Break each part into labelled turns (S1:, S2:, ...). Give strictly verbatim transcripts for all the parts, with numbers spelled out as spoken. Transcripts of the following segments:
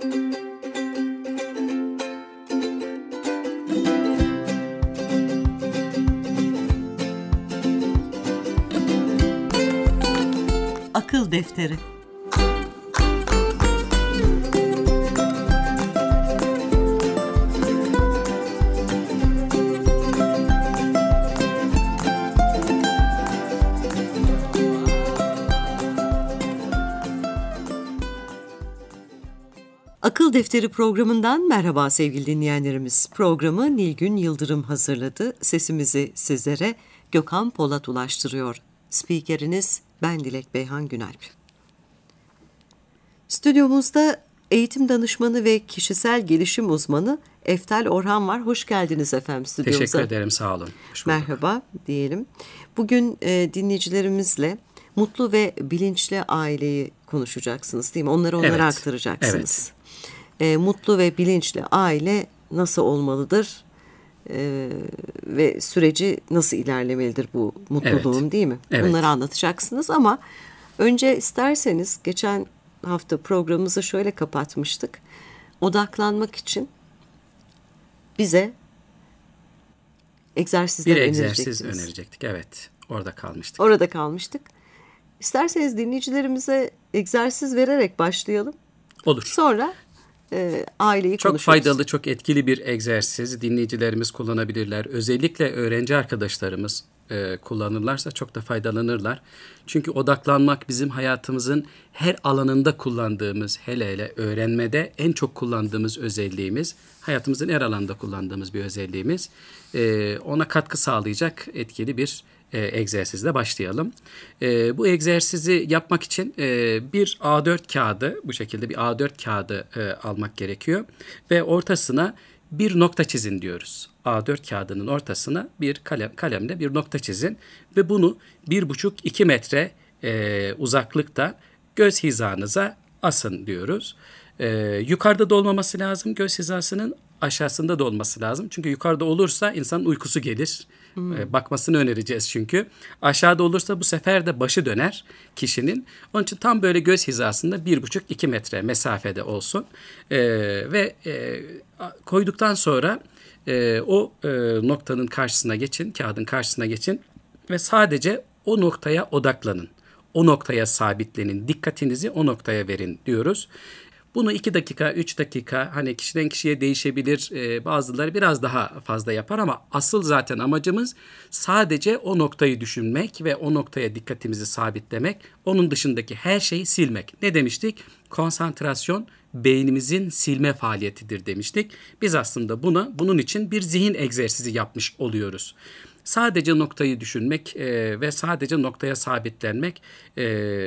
S1: Akıl Defteri. Akıl Defteri programından merhaba sevgili dinleyenlerimiz. Programı Nilgün Yıldırım hazırladı. Sesimizi sizlere Gökhan Polat ulaştırıyor. Spikeriniz ben Dilek Beyhan Günalp. Stüdyomuzda eğitim danışmanı ve kişisel gelişim uzmanı Eftal Orhan var. Hoş geldiniz efendim stüdyomuza.
S2: Teşekkür ederim, sağ olun.
S1: Merhaba diyelim. Bugün e, dinleyicilerimizle mutlu ve bilinçli aileyi konuşacaksınız değil mi? Onları onlara
S2: evet.
S1: aktaracaksınız.
S2: Evet.
S1: E, mutlu ve bilinçli aile nasıl olmalıdır? Ee, ve süreci nasıl ilerlemelidir bu mutluluğun
S2: evet.
S1: değil mi?
S2: Evet.
S1: Bunları anlatacaksınız ama önce isterseniz geçen hafta programımızı şöyle kapatmıştık. Odaklanmak için bize egzersizler
S2: bir
S1: önerecektiniz.
S2: Bir egzersiz önerecektik. Evet. Orada kalmıştık.
S1: Orada kalmıştık. İsterseniz dinleyicilerimize egzersiz vererek başlayalım.
S2: Olur.
S1: Sonra E, aileyi
S2: çok
S1: konuşuruz.
S2: Faydalı, çok etkili bir egzersiz. Dinleyicilerimiz kullanabilirler. Özellikle öğrenci arkadaşlarımız e, kullanırlarsa çok da faydalanırlar. Çünkü odaklanmak bizim hayatımızın her alanında kullandığımız, hele hele öğrenmede en çok kullandığımız özelliğimiz, hayatımızın her alanında kullandığımız bir özelliğimiz. E, ona katkı sağlayacak etkili bir E, egzersizle başlayalım. E, bu egzersizi yapmak için e, bir A dört kağıdı, bu şekilde bir A dört kağıdı e, almak gerekiyor ve ortasına bir nokta çizin diyoruz. A dört kağıdının ortasına bir kalem, kalemle bir nokta çizin ve bunu bir buçuk iki metre e, uzaklıkta göz hizanıza asın diyoruz. E, yukarıda da olmaması lazım, göz hizasının aşağısında da olması lazım. Çünkü yukarıda olursa insanın uykusu gelir. Hmm. Bakmasını önereceğiz çünkü. Aşağıda olursa bu sefer de başı döner kişinin. Onun için tam böyle göz hizasında bir buçuk iki metre mesafede olsun. Ee, ve e, koyduktan sonra e, o e, noktanın karşısına geçin, kağıdın karşısına geçin ve sadece o noktaya odaklanın. O noktaya sabitlenin, dikkatinizi o noktaya verin diyoruz. Bunu iki dakika, üç dakika, hani kişiden kişiye değişebilir, ee, bazıları biraz daha fazla yapar ama asıl zaten amacımız sadece o noktayı düşünmek ve o noktaya dikkatimizi sabitlemek, onun dışındaki her şeyi silmek. Ne demiştik? Konsantrasyon beynimizin silme faaliyetidir demiştik. Biz aslında buna, bunun için bir zihin egzersizi yapmış oluyoruz. Sadece noktayı düşünmek e, ve sadece noktaya sabitlenmek e,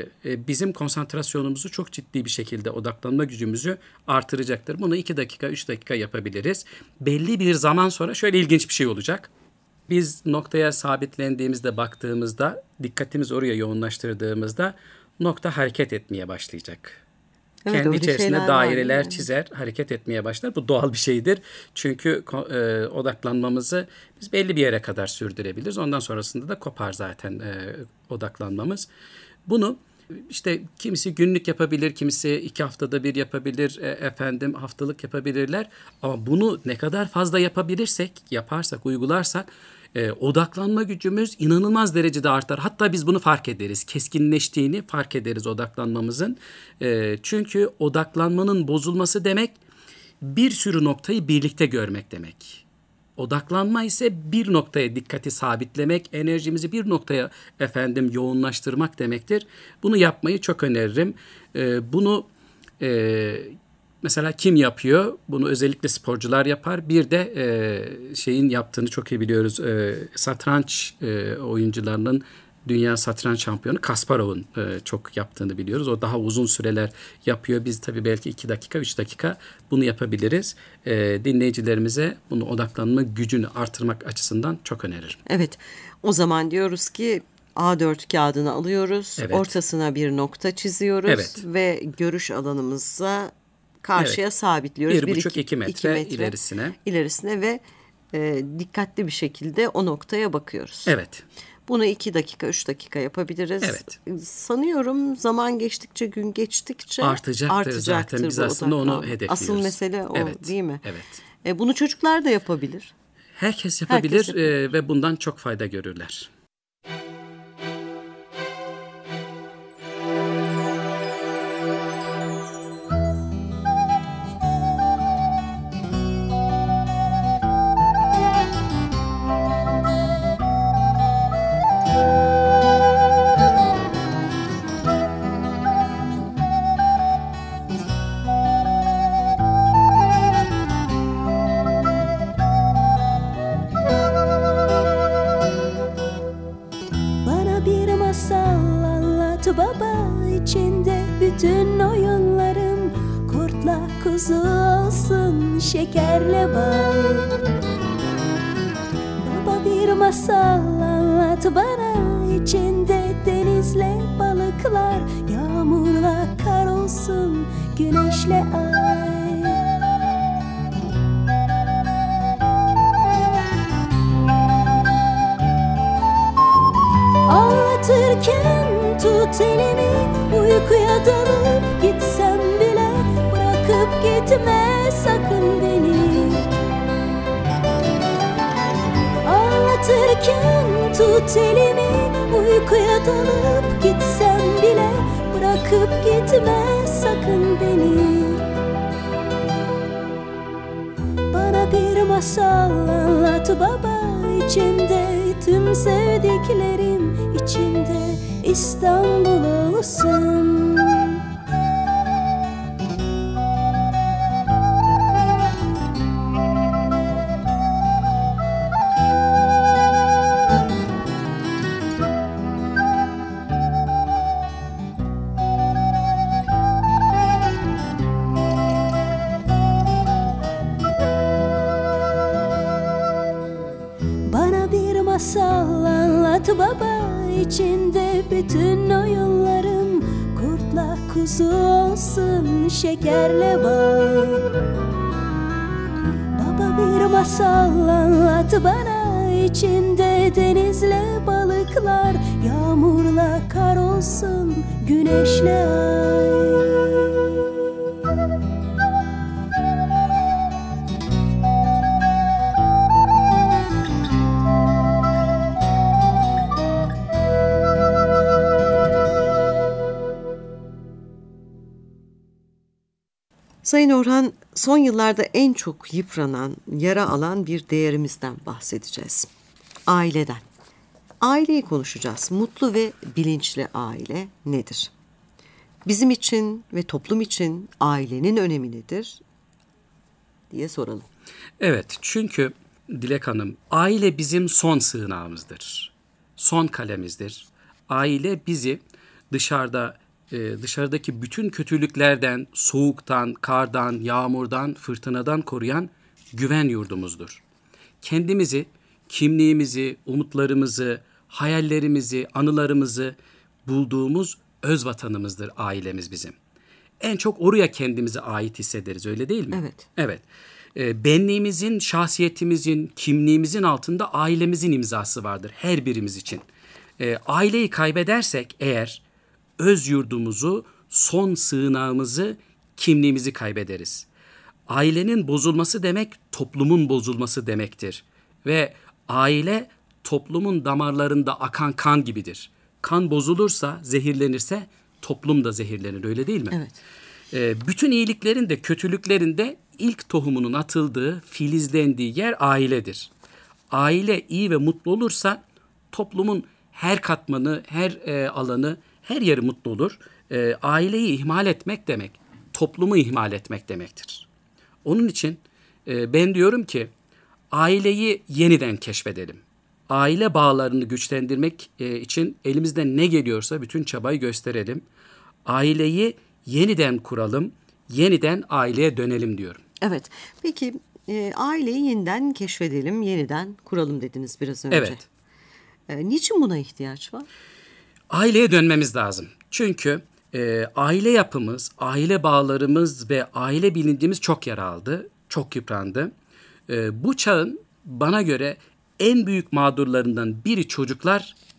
S2: e, bizim konsantrasyonumuzu çok ciddi bir şekilde odaklanma gücümüzü artıracaktır. Bunu iki dakika, üç dakika yapabiliriz. Belli bir zaman sonra şöyle ilginç bir şey olacak. Biz noktaya sabitlendiğimizde, baktığımızda, dikkatimizi oraya yoğunlaştırdığımızda nokta hareket etmeye başlayacak. Evet, kendi içerisinde daireler yani çizer, hareket etmeye başlar. Bu doğal bir şeydir. Çünkü e, odaklanmamızı biz belli bir yere kadar sürdürebiliriz. Ondan sonrasında da kopar zaten e, odaklanmamız. Bunu işte kimisi günlük yapabilir, kimisi iki haftada bir yapabilir, e, efendim haftalık yapabilirler. Ama bunu ne kadar fazla yapabilirsek, yaparsak, uygularsak e, odaklanma gücümüz inanılmaz derecede artar. Hatta biz bunu fark ederiz. Keskinleştiğini fark ederiz odaklanmamızın. E, çünkü odaklanmanın bozulması demek bir sürü noktayı birlikte görmek demek. Odaklanma ise bir noktaya dikkati sabitlemek, enerjimizi bir noktaya efendim yoğunlaştırmak demektir. Bunu yapmayı çok öneririm. E, bunu e, mesela kim yapıyor? Bunu özellikle sporcular yapar. Bir de e, şeyin yaptığını çok iyi biliyoruz. E, satranç e, oyuncularının dünya satranç şampiyonu Kasparov'un e, çok yaptığını biliyoruz. O daha uzun süreler yapıyor. Biz tabii belki iki dakika, üç dakika bunu yapabiliriz. E, dinleyicilerimize bunu odaklanma gücünü artırmak açısından çok öneririm.
S1: Evet, o zaman diyoruz ki A dört kağıdını alıyoruz. Evet. Ortasına bir nokta çiziyoruz. Evet. Ve görüş alanımıza karşıya evet. sabitliyoruz.
S2: Bir, bir buçuk iki, iki metre, iki metre ilerisine.
S1: ilerisine ve e, dikkatli bir şekilde o noktaya bakıyoruz.
S2: Evet.
S1: Bunu iki dakika, üç dakika yapabiliriz.
S2: Evet.
S1: Sanıyorum zaman geçtikçe, gün geçtikçe
S2: artacaktır,
S1: artacaktır
S2: zaten. Biz
S1: bu
S2: aslında onu
S1: odaklanma.
S2: hedefliyoruz.
S1: Asıl mesele o,
S2: evet.
S1: değil mi?
S2: Evet.
S1: E, bunu çocuklar da yapabilir.
S2: Herkes yapabilir,
S1: Herkes yapabilir.
S2: E, ve bundan çok fayda görürler.
S3: Baba, içinde bütün oyunlarım kurtla kuzu olsun, şekerle bal. Baba, bir masal anlat bana, içinde denizle balıklar, yağmurla kar olsun, güneşle ay. Anlatırken tut elimi, uykuya dalıp gitsem bile bırakıp gitme sakın beni. Anlatırken tut elimi, uykuya dalıp gitsem bile bırakıp gitme sakın beni. Bana bir masal anlat baba, içinde tüm sevdiklerim, içinde İstanbul olsun. Bana bir masal anlat baba, içinde bütün oyunlarım kurtla kuzu olsun, şekerle bal. Baba, bir masal anlat bana, içinde denizle balıklar, yağmurla kar olsun, güneşle ay.
S1: Sayın Orhan, son yıllarda en çok yıpranan, yara alan bir değerimizden bahsedeceğiz. Aileden. Aileyi konuşacağız. Mutlu ve bilinçli aile nedir? Bizim için ve toplum için ailenin önemi nedir diye soralım.
S2: Evet, çünkü Dilek Hanım, aile bizim son sığınağımızdır. Son kalemizdir. Aile bizi dışarıda dışarıdaki bütün kötülüklerden, soğuktan, kardan, yağmurdan, fırtınadan koruyan güven yurdumuzdur. Kendimizi, kimliğimizi, umutlarımızı, hayallerimizi, anılarımızı bulduğumuz öz vatanımızdır ailemiz bizim. En çok oraya kendimize ait hissederiz, öyle değil mi?
S1: Evet.
S2: Evet. Benliğimizin, şahsiyetimizin, kimliğimizin altında ailemizin imzası vardır her birimiz için. Aileyi kaybedersek eğer öz yurdumuzu, son sığınağımızı, kimliğimizi kaybederiz. Ailenin bozulması demek toplumun bozulması demektir. Ve aile toplumun damarlarında akan kan gibidir. Kan bozulursa, zehirlenirse toplum da zehirlenir, öyle değil mi?
S1: Evet.
S2: Ee, bütün iyiliklerin de kötülüklerin de ilk tohumunun atıldığı, filizlendiği yer ailedir. Aile iyi ve mutlu olursa toplumun her katmanı, her e, alanı, her yeri mutlu olur. E, aileyi ihmal etmek demek, toplumu ihmal etmek demektir. Onun için e, ben diyorum ki aileyi yeniden keşfedelim. Aile bağlarını güçlendirmek e, için elimizden ne geliyorsa bütün çabayı gösterelim. Aileyi yeniden kuralım, yeniden aileye dönelim diyorum.
S1: Evet, peki e, aileyi yeniden keşfedelim, yeniden kuralım dediniz biraz önce.
S2: Evet.
S1: E, niçin buna ihtiyaç var?
S2: Aileye dönmemiz lazım. Çünkü e, aile yapımız, aile bağlarımız ve aile bilincimiz çok yara aldı, çok yıprandı. E, bu çağın bana göre en büyük mağdurlarından biri çocuklar,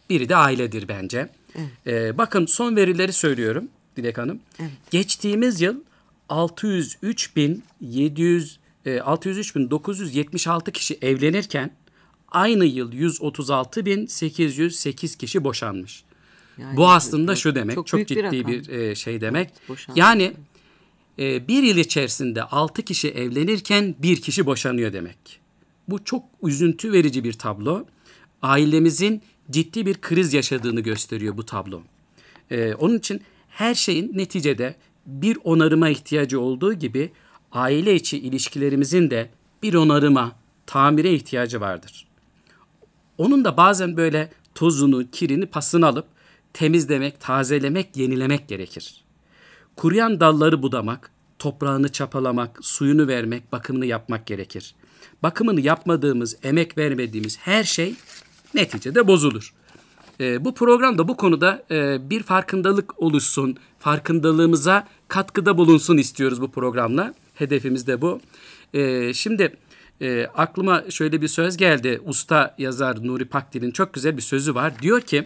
S2: biri de ailedir bence.
S1: Evet.
S2: Ee, bakın son verileri söylüyorum Dilek Hanım.
S1: Evet.
S2: Geçtiğimiz yıl altı yüz üç bin yedi yüz e, altı yüz üç bin dokuz yüz yetmiş altı kişi evlenirken aynı yıl yüz otuz altı bin sekiz yüz sekiz kişi boşanmış.
S1: Yani
S2: Bu aslında
S1: çok,
S2: şu demek,
S1: çok,
S2: çok
S1: büyük
S2: ciddi
S1: bir,
S2: bir e, şey demek.
S1: Evet, boşanma.
S2: Yani e, bir yıl içerisinde altı kişi evlenirken bir kişi boşanıyor demek. Bu çok üzüntü verici bir tablo. Ailemizin ciddi bir kriz yaşadığını gösteriyor bu tablo. E, onun için her şeyin neticede bir onarıma ihtiyacı olduğu gibi aile içi ilişkilerimizin de bir onarıma, tamire ihtiyacı vardır. Onun da bazen böyle tozunu, kirini, pasını alıp temizlemek, tazelemek, yenilemek gerekir. Kuruyan dalları budamak, toprağını çapalamak, suyunu vermek, bakımını yapmak gerekir. Bakımını yapmadığımız, emek vermediğimiz her şey neticede bozulur. E, bu programda bu konuda e, bir farkındalık oluşsun, farkındalığımıza katkıda bulunsun istiyoruz bu programla. Hedefimiz de bu. E, şimdi e, aklıma şöyle bir söz geldi. Usta yazar Nuri Pakdil'in çok güzel bir sözü var. Diyor ki,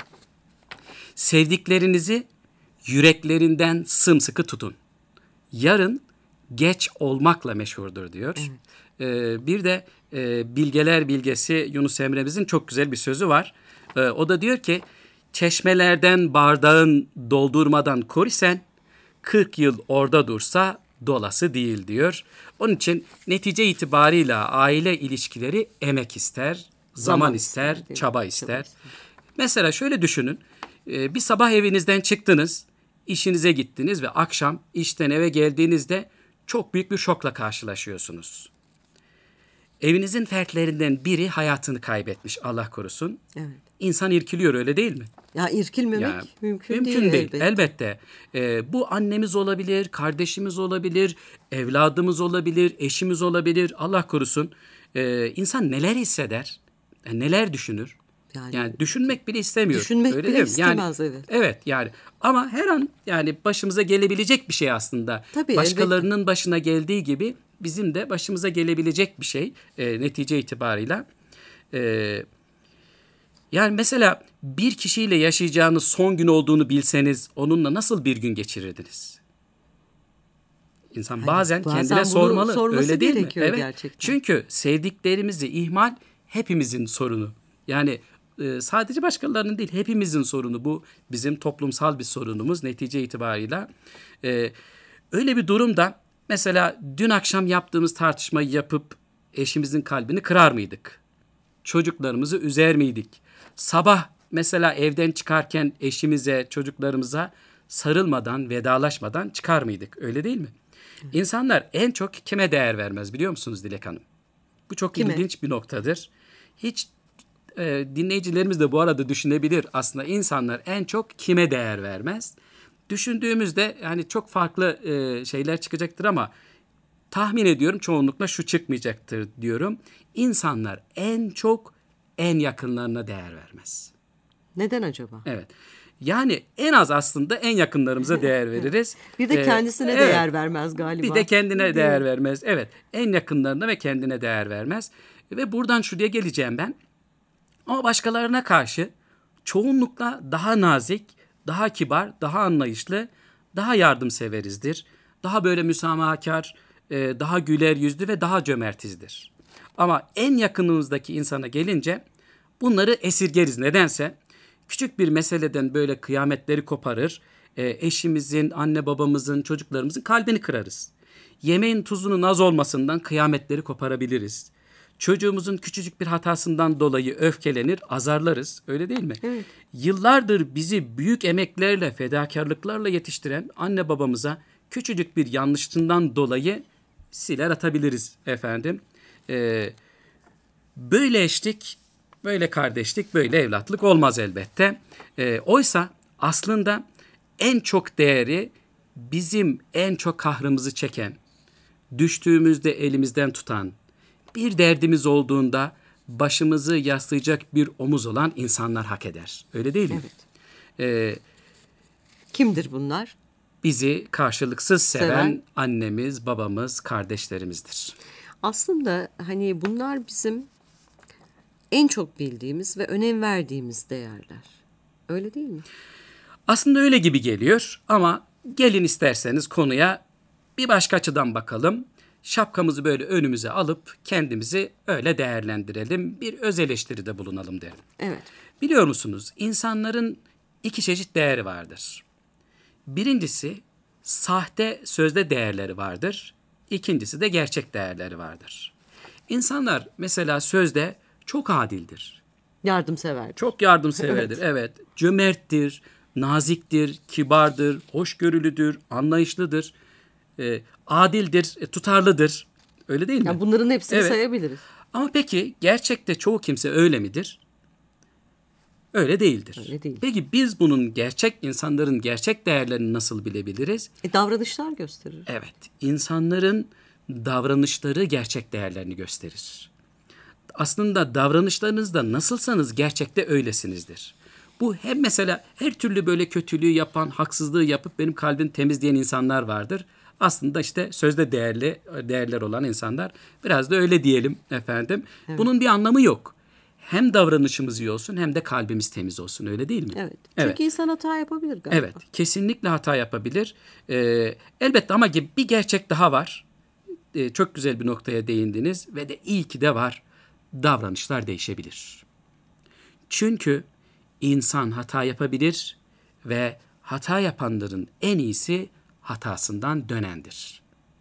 S2: sevdiklerinizi yüreklerinden sımsıkı tutun. Yarın geç olmakla meşhurdur diyor. Evet. E, bir de e, bilgeler bilgesi Yunus Emre'mizin çok güzel bir sözü var. O da diyor ki, çeşmelerden bardağın doldurmadan kor isen kırk yıl orada dursa dolası değil diyor. Onun için netice itibarıyla aile ilişkileri emek ister, zaman, zaman ister, ister çaba ister. Çaba ister. Mesela şöyle düşünün, bir sabah evinizden çıktınız, işinize gittiniz ve akşam işten eve geldiğinizde çok büyük bir şokla karşılaşıyorsunuz. Evinizin fertlerinden biri hayatını kaybetmiş, Allah korusun. Evet. İnsan irkiliyor, öyle değil mi?
S1: Ya irkilmemek ya, mümkün,
S2: mümkün değil. değil elbette. elbette. Ee, bu annemiz olabilir, kardeşimiz olabilir, evladımız olabilir, eşimiz olabilir. Allah korusun. Ee, insan neler hisseder, yani neler düşünür? Yani, yani düşünmek bile istemiyor.
S1: Düşünmek
S2: öyle
S1: bile
S2: değil mi?
S1: istemez,
S2: yani,
S1: evet.
S2: Evet yani ama her an yani başımıza gelebilecek bir şey aslında.
S1: Tabii,
S2: başkalarının
S1: elbette.
S2: başına geldiği gibi bizim de başımıza gelebilecek bir şey e, netice itibarıyla. E, yani mesela bir kişiyle yaşayacağınız son gün olduğunu bilseniz onunla nasıl bir gün geçirirdiniz? İnsan yani bazen, bazen kendine sormalı. Öyle değil mi? Evet. Gerçekten. Çünkü sevdiklerimizi ihmal hepimizin sorunu. Yani e, sadece başkalarının değil, hepimizin sorunu. Bu bizim toplumsal bir sorunumuz netice itibarıyla. E, öyle bir durumda mesela dün akşam yaptığımız tartışmayı yapıp eşimizin kalbini kırar mıydık? Çocuklarımızı üzer miydik? Sabah mesela evden çıkarken eşimize, çocuklarımıza sarılmadan, vedalaşmadan çıkar mıydık? Öyle değil mi? İnsanlar en çok kime değer vermez biliyor musunuz Dilek Hanım? Bu çok kime? ilginç bir noktadır. Hiç e, dinleyicilerimiz de bu arada düşünebilir. Aslında insanlar en çok kime değer vermez? Düşündüğümüzde yani çok farklı e, şeyler çıkacaktır ama tahmin ediyorum çoğunlukla şu çıkmayacaktır diyorum. İnsanlar en çok en yakınlarına değer vermez.
S1: Neden acaba?
S2: Evet. Yani en az aslında en yakınlarımıza değer veririz.
S1: Bir de kendisine ee, değer evet. vermez galiba.
S2: Bir de kendine Değil değer mi? vermez. Evet. En yakınlarına ve kendine değer vermez. Ve buradan şuraya geleceğim ben. Ama başkalarına karşı çoğunlukla daha nazik, daha kibar, daha anlayışlı, daha yardımseverizdir. Daha böyle müsamahakar, daha güler yüzlü ve daha cömertizdir. Ama en yakınımızdaki insana gelince bunları esirgeriz. Nedense küçük bir meseleden böyle kıyametleri koparır, eşimizin, anne babamızın, çocuklarımızın kalbini kırarız. Yemeğin tuzunun az olmasından kıyametleri koparabiliriz. Çocuğumuzun küçücük bir hatasından dolayı öfkelenir, azarlarız. Öyle değil mi? Evet. Yıllardır bizi büyük emeklerle, fedakarlıklarla yetiştiren anne babamıza küçücük bir yanlışından dolayı siler atabiliriz efendim. Ee, böyle eşlik, böyle kardeşlik, böyle evlatlık olmaz elbette. Ee, oysa aslında en çok değeri bizim en çok kahrımızı çeken, düştüğümüzde elimizden tutan, bir derdimiz olduğunda başımızı yaslayacak bir omuz olan insanlar hak eder. Öyle değil mi? Evet. Ee,
S1: Kimdir bunlar?
S2: Bizi karşılıksız seven, seven annemiz, babamız, kardeşlerimizdir.
S1: Aslında hani bunlar bizim en çok bildiğimiz ve önem verdiğimiz değerler. Öyle değil mi?
S2: Aslında öyle gibi geliyor ama gelin isterseniz konuya bir başka açıdan bakalım. Şapkamızı böyle önümüze alıp kendimizi öyle değerlendirelim. Bir öz eleştiride bulunalım derim.
S1: Evet.
S2: Biliyor musunuz? İnsanların iki çeşit değeri vardır. Birincisi sahte sözde değerleri vardır. İkincisi de gerçek değerleri vardır. İnsanlar mesela sözde çok adildir.
S1: Yardımsever.
S2: Çok yardımseverdir. Evet. evet. Cömerttir, naziktir, kibardır, hoşgörülüdür, anlayışlıdır, e, adildir, e, tutarlıdır. Öyle değil mi?
S1: Yani bunların hepsini
S2: evet.
S1: sayabiliriz.
S2: Ama peki gerçekte çoğu kimse öyle midir? Öyle değildir.
S1: Öyle değil.
S2: Peki biz bunun gerçek insanların gerçek değerlerini nasıl bilebiliriz?
S1: E, davranışlar gösterir.
S2: Evet, insanların davranışları gerçek değerlerini gösterir. Aslında davranışlarınızda nasılsanız gerçekte öylesinizdir. Bu hem mesela her türlü böyle kötülüğü yapan, haksızlığı yapıp benim kalbim temiz diyen insanlar vardır. Aslında işte sözde değerli değerler olan insanlar biraz da öyle diyelim efendim. Evet. Bunun bir anlamı yok. Hem davranışımız iyi olsun hem de kalbimiz temiz olsun, öyle değil mi?
S1: Evet. Çünkü evet. insan hata yapabilir galiba.
S2: Evet, kesinlikle hata yapabilir. Ee, elbette ama bir gerçek daha var. Ee, çok güzel bir noktaya değindiniz ve de iyi ki de var. Davranışlar değişebilir. Çünkü insan hata yapabilir ve hata yapanların en iyisi hatasından dönendir.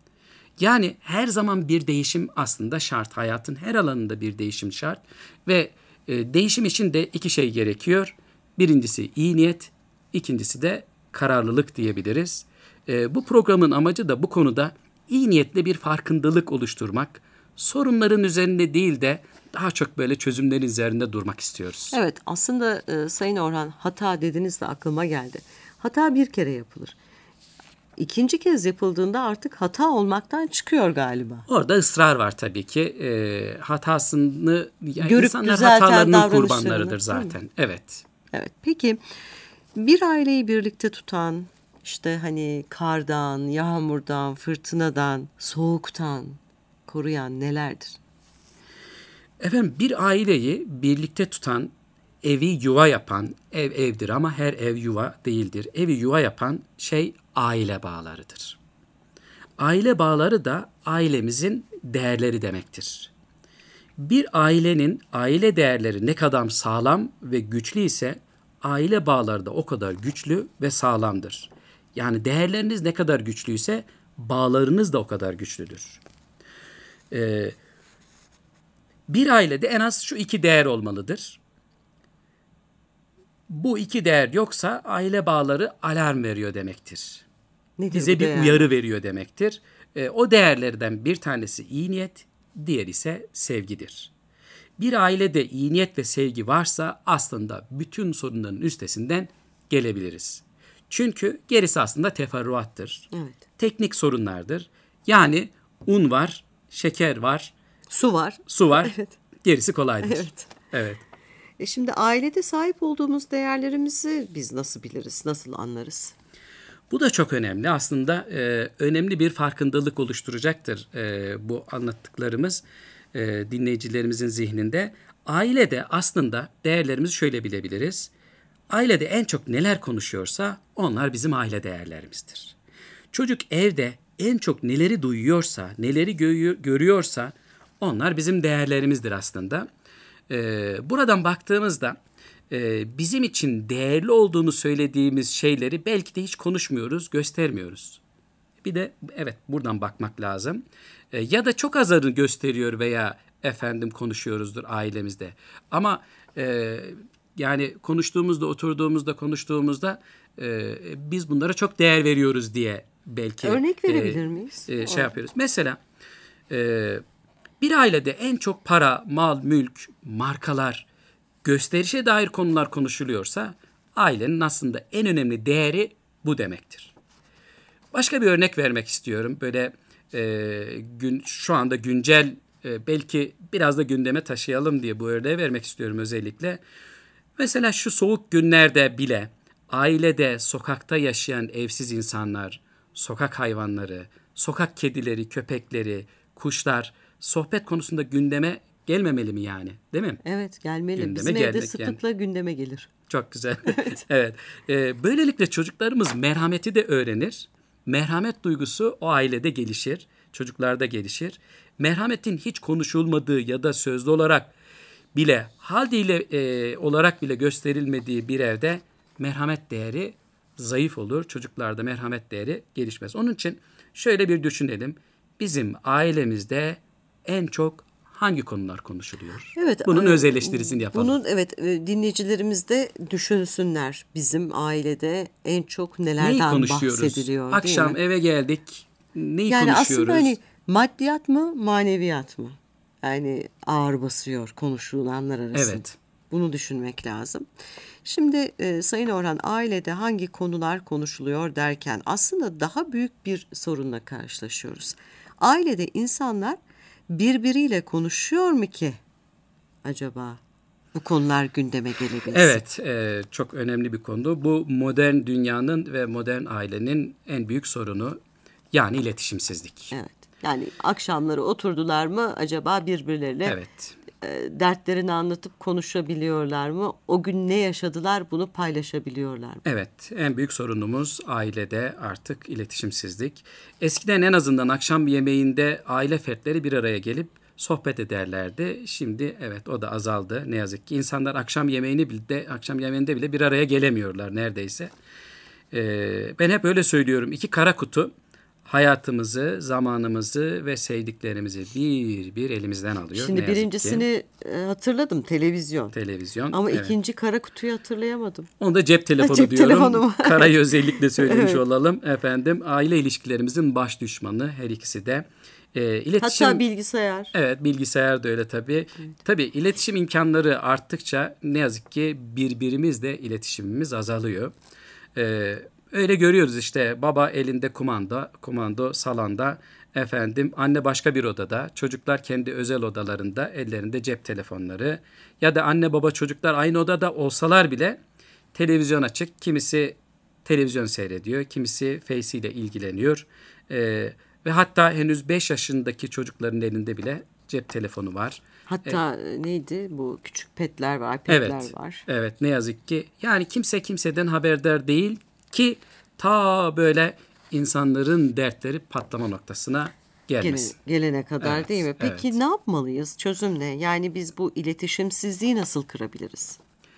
S2: Yani her zaman bir değişim aslında şart. Hayatın her alanında bir değişim şart ve e, değişim için de iki şey gerekiyor. Birincisi iyi niyet, ikincisi de kararlılık diyebiliriz. E, bu programın amacı da bu konuda iyi niyetle bir farkındalık oluşturmak. Sorunların üzerinde değil de daha çok böyle çözümlerin üzerinde durmak istiyoruz.
S1: Evet, aslında e, Sayın Orhan, hata dediniz de aklıma geldi. Hata bir kere yapılır. İkinci kez yapıldığında artık hata olmaktan çıkıyor galiba.
S2: Orada ısrar var tabii ki. E, hatasını, yani
S1: görüp
S2: insanlar
S1: düzelten
S2: hatalarının kurbanlarıdır zaten. Evet.
S1: Evet. Peki bir aileyi birlikte tutan, işte hani kardan, yağmurdan, fırtınadan, soğuktan koruyan nelerdir?
S2: Efendim, bir aileyi birlikte tutan, evi yuva yapan, ev evdir ama her ev yuva değildir. Evi yuva yapan şey aile bağlarıdır. Aile bağları da ailemizin değerleri demektir. Bir ailenin aile değerleri ne kadar sağlam ve güçlü ise aile bağları da o kadar güçlü ve sağlamdır. Yani değerleriniz ne kadar güçlüyse bağlarınız da o kadar güçlüdür. Ee, bir ailede en az şu iki değer olmalıdır. Bu iki değer yoksa aile bağları alarm veriyor demektir.
S1: Nedir
S2: Bize bir
S1: değer?
S2: uyarı veriyor demektir. E, o değerlerden bir tanesi iyi niyet, diğeri ise sevgidir. Bir ailede iyi niyet ve sevgi varsa aslında bütün sorunların üstesinden gelebiliriz. Çünkü gerisi aslında teferruattır.
S1: Evet.
S2: Teknik sorunlardır. Yani un var, şeker var,
S1: su var.
S2: Su var.
S1: Evet.
S2: Gerisi kolaydır.
S1: Evet.
S2: Evet.
S1: E şimdi ailede sahip olduğumuz değerlerimizi biz nasıl biliriz, nasıl anlarız?
S2: Bu da çok önemli. Aslında e, önemli bir farkındalık oluşturacaktır e, bu anlattıklarımız e, dinleyicilerimizin zihninde. Ailede aslında değerlerimizi şöyle bilebiliriz. Ailede en çok neler konuşuyorsa onlar bizim aile değerlerimizdir. Çocuk evde en çok neleri duyuyorsa, neleri gö- görüyorsa onlar bizim değerlerimizdir aslında. E, buradan baktığımızda e, bizim için değerli olduğunu söylediğimiz şeyleri belki de hiç konuşmuyoruz, göstermiyoruz. Bir de evet, buradan bakmak lazım. E, ya da çok azarını gösteriyor veya efendim konuşuyoruzdur ailemizde. Ama e, yani konuştuğumuzda, oturduğumuzda, konuştuğumuzda e, biz bunlara çok değer veriyoruz diye belki
S1: örnek verebilir e, miyiz?
S2: E, şey yapıyoruz. Mesela e, bir ailede en çok para, mal, mülk, markalar, gösterişe dair konular konuşuluyorsa ailenin aslında en önemli değeri bu demektir. Başka bir örnek vermek istiyorum. Böyle e, gün, şu anda güncel, e, belki biraz da gündeme taşıyalım diye bu örneği vermek istiyorum özellikle. Mesela şu soğuk günlerde bile ailede, sokakta yaşayan evsiz insanlar, sokak hayvanları, sokak kedileri, köpekleri, kuşlar sohbet konusunda gündeme gelmemeli mi yani? Değil mi?
S1: Evet, gelmeli.
S2: Gündeme
S1: Bizim evde
S2: geldik
S1: sıklıkla gündeme gelir.
S2: Çok güzel. Evet. Ee, böylelikle çocuklarımız merhameti de öğrenir. Merhamet duygusu o ailede gelişir. Çocuklarda gelişir. Merhametin hiç konuşulmadığı ya da sözlü olarak bile hal dili e, olarak bile gösterilmediği bir evde merhamet değeri zayıf olur. Çocuklarda merhamet değeri gelişmez. Onun için şöyle bir düşünelim. Bizim ailemizde en çok hangi konular konuşuluyor?
S1: Evet,
S2: Bunun
S1: e,
S2: öz eleştirisini yapalım.
S1: Bunun evet e, dinleyicilerimiz de düşünsünler. Bizim ailede en çok nelerden
S2: Neyi konuşuyoruz?
S1: bahsediliyor, değil
S2: Akşam
S1: mi?
S2: eve geldik. Neyi
S1: Yani
S2: konuşuyoruz?
S1: aslında hani maddiyat mı, maneviyat mı? Yani ağır basıyor konuşulanlar arasında.
S2: Evet.
S1: Bunu düşünmek lazım. Şimdi e, Sayın Orhan, ailede hangi konular konuşuluyor derken aslında daha büyük bir sorunla karşılaşıyoruz. Ailede insanlar birbiriyle konuşuyor mu ki acaba bu konular gündeme gelebilsin?
S2: Evet, e, çok önemli bir konu. Bu modern dünyanın ve modern ailenin en büyük sorunu, yani iletişimsizlik.
S1: Evet. Yani akşamları oturdular mı acaba birbirleriyle
S2: Evet.
S1: e, dertlerini anlatıp konuşabiliyorlar mı? O gün ne yaşadılar bunu paylaşabiliyorlar mı?
S2: Evet, en büyük sorunumuz ailede artık iletişimsizlik. Eskiden en azından akşam yemeğinde aile fertleri bir araya gelip sohbet ederlerdi. Şimdi evet, o da azaldı ne yazık ki. İnsanlar akşam yemeğini bile, akşam yemeğinde bile bir araya gelemiyorlar neredeyse. Ee, ben hep öyle söylüyorum. İki kara kutu hayatımızı, zamanımızı ve sevdiklerimizi bir bir elimizden alıyor.
S1: Şimdi
S2: ne yazık ki.
S1: birincisini e, hatırladım, televizyon.
S2: Televizyon.
S1: Ama
S2: evet.
S1: ikinci kara kutuyu hatırlayamadım.
S2: Onu da cep telefonu
S1: Cep
S2: diyorum.
S1: telefonu.
S2: Karayı özellikle söylemiş
S1: Evet.
S2: olalım efendim. Aile ilişkilerimizin baş düşmanı her ikisi de. Ee, iletişim,
S1: Hatta bilgisayar.
S2: Evet, bilgisayar da öyle tabii. Evet. Tabii iletişim imkanları arttıkça ne yazık ki birbirimizle iletişimimiz azalıyor. Ee, öyle görüyoruz işte, baba elinde kumanda, kumando salonda, efendim anne başka bir odada, çocuklar kendi özel odalarında, ellerinde cep telefonları, ya da anne baba çocuklar aynı odada olsalar bile televizyon açık, kimisi televizyon seyrediyor, kimisi Face ile ilgileniyor. Ee, ve hatta henüz beş yaşındaki çocukların elinde bile cep telefonu var.
S1: Hatta e, neydi bu küçük petler var, iPad'ler
S2: Evet,
S1: var.
S2: evet, ne yazık ki. Yani kimse kimseden haberdar değil ki ta böyle insanların dertleri patlama noktasına gelmesin.
S1: Gele- gelene kadar
S2: Evet,
S1: değil mi? Peki
S2: evet.
S1: ne yapmalıyız? Çözüm ne? Yani biz bu iletişimsizliği nasıl kırabiliriz?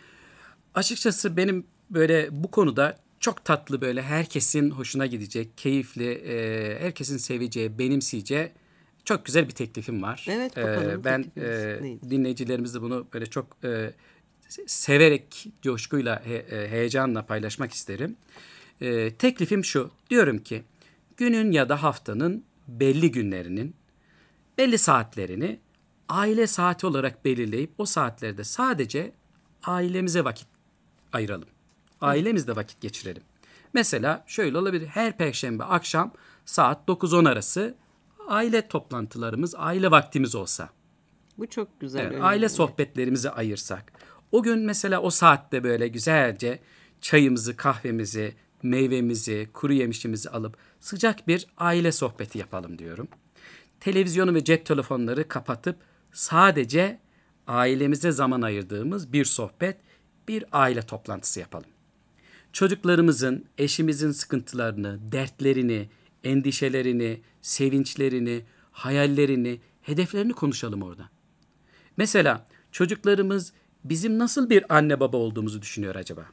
S2: Açıkçası benim böyle bu konuda çok tatlı, böyle herkesin hoşuna gidecek, keyifli, e, herkesin seveceği, benimseyeceği çok güzel bir teklifim var.
S1: Evet, bakalım
S2: E, ben
S1: teklifiniz
S2: e,
S1: neydi?
S2: dinleyicilerimizle bunu böyle çok e, severek, coşkuyla, he, e, heyecanla paylaşmak isterim. E, teklifim şu, diyorum ki günün ya da haftanın belli günlerinin belli saatlerini aile saati olarak belirleyip o saatlerde sadece ailemize vakit ayıralım. Ailemizle vakit geçirelim. Mesela şöyle olabilir. Her perşembe akşam saat dokuz on arası aile toplantılarımız, aile vaktimiz olsa.
S1: Bu çok güzel.
S2: Evet,
S1: önemli.
S2: aile sohbetlerimizi ayırsak. O gün mesela o saatte böyle güzelce çayımızı, kahvemizi, meyvemizi, kuru yemişimizi alıp sıcak bir aile sohbeti yapalım diyorum. Televizyonu ve cep telefonları kapatıp sadece ailemize zaman ayırdığımız bir sohbet, bir aile toplantısı yapalım. Çocuklarımızın, eşimizin sıkıntılarını, dertlerini, endişelerini, sevinçlerini, hayallerini, hedeflerini konuşalım orada. Mesela çocuklarımız bizim nasıl bir anne baba olduğumuzu düşünüyor acaba?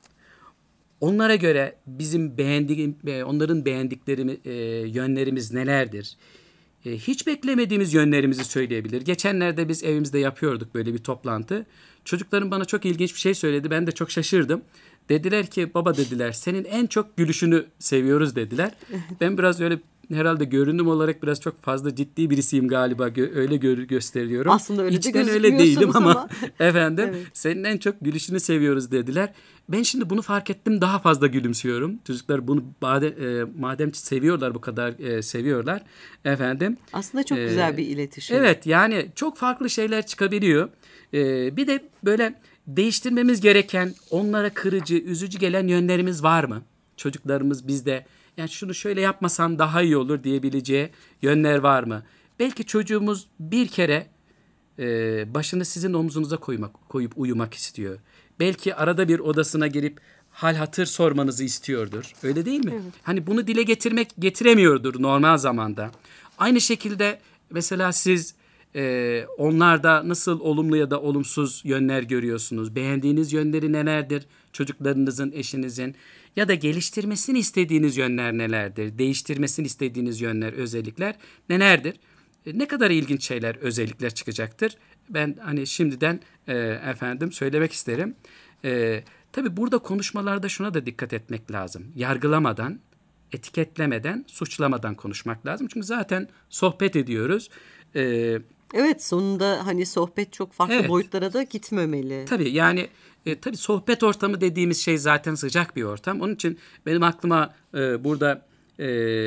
S2: Onlara göre bizim beğendiğim, onların beğendikleri e, yönlerimiz nelerdir? E, hiç beklemediğimiz yönlerimizi söyleyebilir. Geçenlerde biz evimizde yapıyorduk böyle bir toplantı. Çocuklarım bana çok ilginç bir şey söyledi. Ben de çok şaşırdım. Dediler ki baba, dediler, senin en çok gülüşünü seviyoruz dediler. Ben biraz öyle herhalde görünüm olarak biraz çok fazla ciddi birisiyim galiba. Gö- öyle gö- gösteriyorum.
S1: Aslında öyle de
S2: İçten öyle değilim
S1: gözükmüyorsunuz
S2: ama,
S1: ama.
S2: efendim
S1: Evet.
S2: senin en çok gülüşünü seviyoruz dediler. Ben şimdi bunu fark ettim, daha fazla gülümsüyorum. Çocuklar bunu madem, e, madem seviyorlar, bu kadar e, seviyorlar efendim.
S1: Aslında çok
S2: Ee,
S1: güzel bir iletişim.
S2: Evet, yani çok farklı şeyler çıkabiliyor. Ee, bir de böyle değiştirmemiz gereken, onlara kırıcı, üzücü gelen yönlerimiz var mı? Çocuklarımız bizde yani şunu şöyle yapmasam daha iyi olur diyebileceği yönler var mı? Belki çocuğumuz bir kere e, başını sizin omuzunuza koymak, koyup uyumak istiyor. Belki arada bir odasına girip hal hatır sormanızı istiyordur. Öyle değil mi? Evet. Hani bunu dile getirmek getiremiyordur normal zamanda. Aynı şekilde mesela siz e, onlarda nasıl olumlu ya da olumsuz yönler görüyorsunuz? Beğendiğiniz yönleri nelerdir? Çocuklarınızın, eşinizin ya da geliştirmesini istediğiniz yönler nelerdir? Değiştirmesini istediğiniz yönler, özellikler nelerdir? E, ne kadar ilginç şeyler, özellikler çıkacaktır. Ben hani şimdiden e, efendim söylemek isterim. E, tabii burada konuşmalarda şuna da dikkat etmek lazım. Yargılamadan, etiketlemeden, suçlamadan konuşmak lazım. Çünkü zaten sohbet ediyoruz. E,
S1: evet, sonunda hani sohbet çok farklı
S2: evet,
S1: boyutlara da gitmemeli.
S2: Tabii yani e, tabii sohbet ortamı dediğimiz şey zaten sıcak bir ortam. Onun için benim aklıma e, burada e,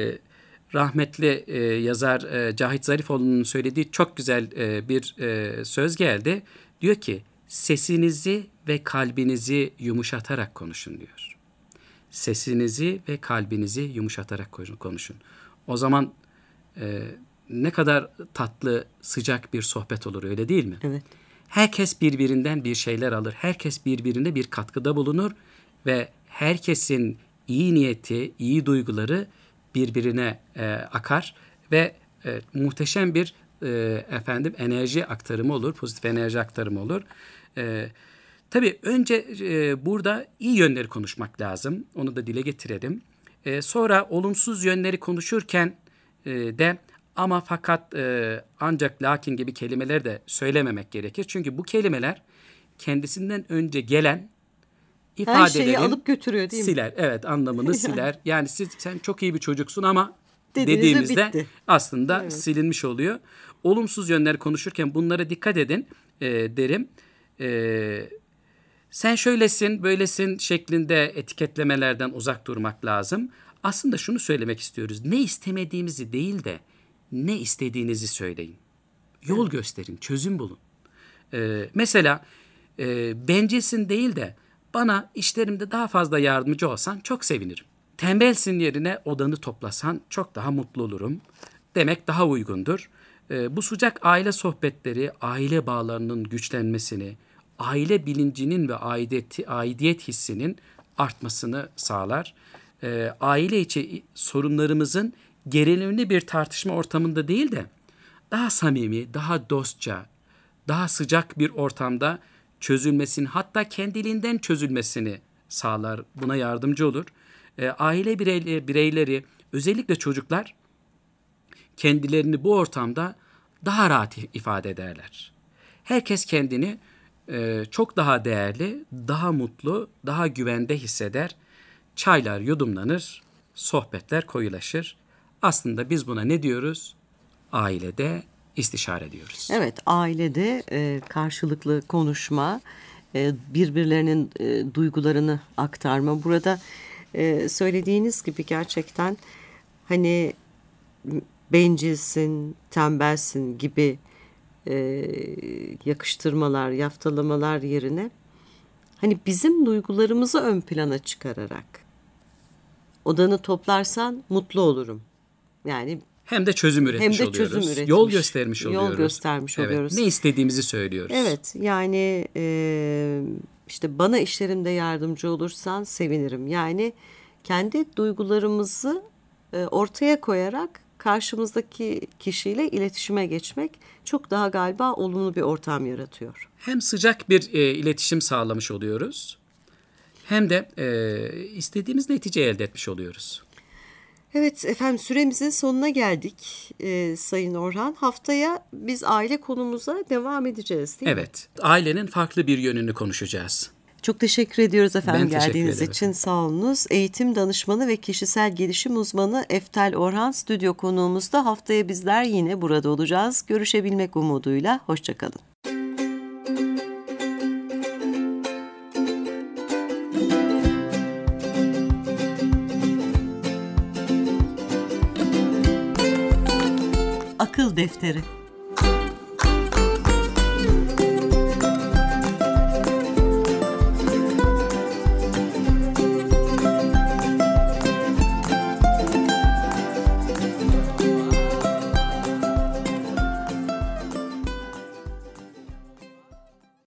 S2: rahmetli e, yazar e, Cahit Zarifoğlu'nun söylediği çok güzel e, bir e, söz geldi. Diyor ki sesinizi ve kalbinizi yumuşatarak konuşun diyor. Sesinizi ve kalbinizi yumuşatarak konuşun. O zaman e, ne kadar tatlı, sıcak bir sohbet olur, öyle değil mi?
S1: Evet.
S2: Herkes birbirinden bir şeyler alır. Herkes birbirine bir katkıda bulunur ve herkesin iyi niyeti, iyi duyguları birbirine e, akar ve e, muhteşem bir e, efendim enerji aktarımı olur, pozitif enerji aktarımı olur. E, tabii önce e, burada iyi yönleri konuşmak lazım. Onu da dile getirelim. E, sonra olumsuz yönleri konuşurken e, de ama fakat e, ancak lakin gibi kelimeler de söylememek gerekir. Çünkü bu kelimeler kendisinden önce gelen ifadelerin
S1: her şeyi alıp götürüyor değil mi?
S2: Siler. Evet, anlamını siler. Yani siz sen çok iyi bir çocuksun ama
S1: dediğinizde
S2: dediğimizde bitti. Aslında
S1: evet,
S2: silinmiş oluyor. Olumsuz yönleri konuşurken bunlara dikkat edin e, derim. E, sen şöylesin, böylesin şeklinde etiketlemelerden uzak durmak lazım. Aslında şunu söylemek istiyoruz. Ne istemediğimizi değil de ne istediğinizi söyleyin. Yol evet, gösterin, çözüm bulun. Ee, mesela e, bencilsin değil de bana işlerimde daha fazla yardımcı olsan çok sevinirim. Tembelsin yerine odanı toplasan çok daha mutlu olurum demek daha uygundur. Ee, bu sıcak aile sohbetleri aile bağlarının güçlenmesini, aile bilincinin ve aidiyet, aidiyet hissinin artmasını sağlar. Ee, aile içi sorunlarımızın gerilimli bir tartışma ortamında değil de daha samimi, daha dostça, daha sıcak bir ortamda çözülmesini, hatta kendiliğinden çözülmesini sağlar. Buna yardımcı olur. E, aile bireyleri, bireyleri, özellikle çocuklar kendilerini bu ortamda daha rahat ifade ederler. Herkes kendini e, çok daha değerli, daha mutlu, daha güvende hisseder. Çaylar yudumlanır, sohbetler koyulaşır. Aslında biz buna ne diyoruz? Ailede istişare diyoruz.
S1: Evet, ailede e, karşılıklı konuşma, e, birbirlerinin e, duygularını aktarma. Burada e, söylediğiniz gibi gerçekten hani bencilsin, tembelsin gibi e, yakıştırmalar, yaftalamalar yerine hani bizim duygularımızı ön plana çıkararak odanı toplarsan mutlu olurum. Yani
S2: hem de çözüm üretmiş
S1: hem de
S2: oluyoruz.
S1: Çözüm üretmiş,
S2: yol göstermiş oluyoruz.
S1: Yol göstermiş
S2: evet,
S1: oluyoruz.
S2: Ne istediğimizi söylüyoruz.
S1: Evet, yani e, işte bana işlerimde yardımcı olursan sevinirim. Yani kendi duygularımızı e, ortaya koyarak karşımızdaki kişiyle iletişime geçmek çok daha galiba olumlu bir ortam yaratıyor.
S2: Hem sıcak bir e, iletişim sağlamış oluyoruz, hem de e, istediğimiz neticeyi elde etmiş oluyoruz.
S1: Evet efendim, süremizin sonuna geldik e, Sayın Orhan. Haftaya biz aile konumuza devam edeceğiz değil
S2: evet, mi? Evet, ailenin farklı bir yönünü konuşacağız.
S1: Çok teşekkür ediyoruz efendim
S2: ben
S1: geldiğiniz için.
S2: Efendim.
S1: Sağ olunuz. Eğitim danışmanı ve kişisel gelişim uzmanı Eftal Orhan stüdyo konuğumuzda. Haftaya bizler yine burada olacağız. Görüşebilmek umuduyla. Hoşçakalın. Akıl Defteri.